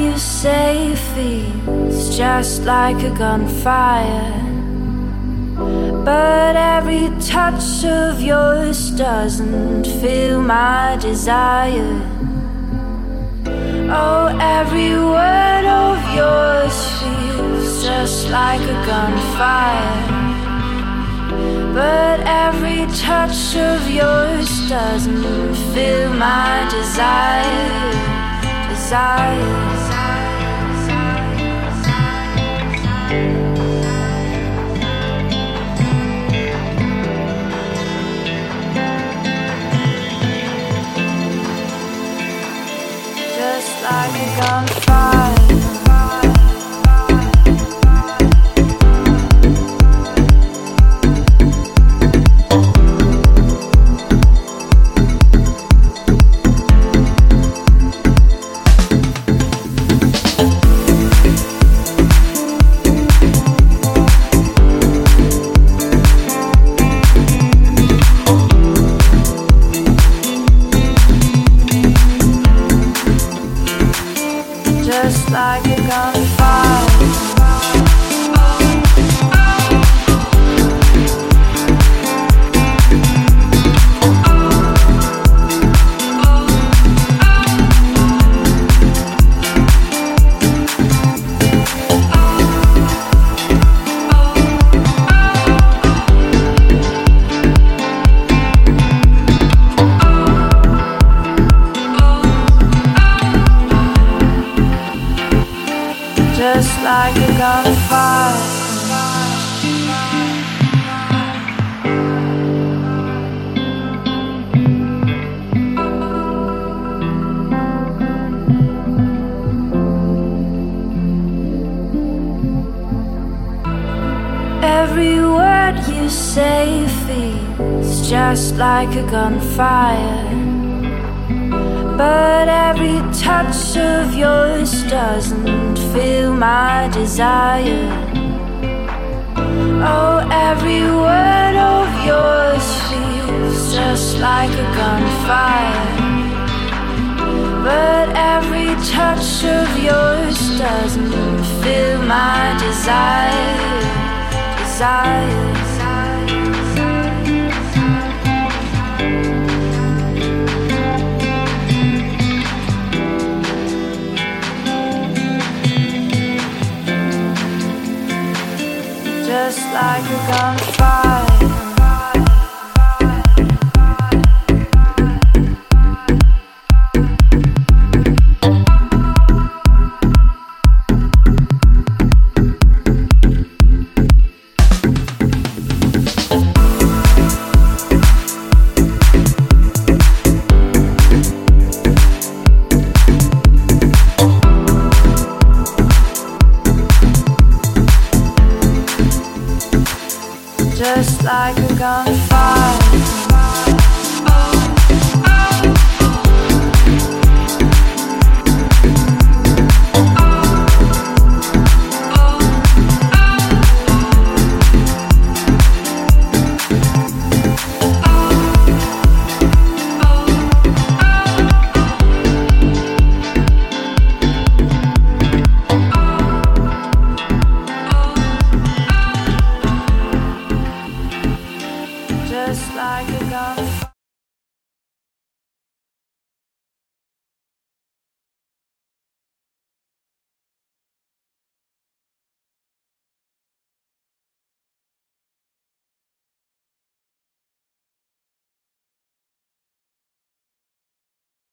you say feels just like a gunfire, but every touch of yours doesn't feel my desire. Oh, every word of yours feels just like a gunfire, but every touch of yours doesn't feel my desire. Just like a gunfire. Just like a gunfire. Just like a gunfire. Every word you say feels just like a gunfire, but every touch of yours doesn't feel my desire. Oh, every word of yours feels just like a gunfire, but every touch of yours doesn't feel my desire. Just like a gunfire. Just like a gunfire.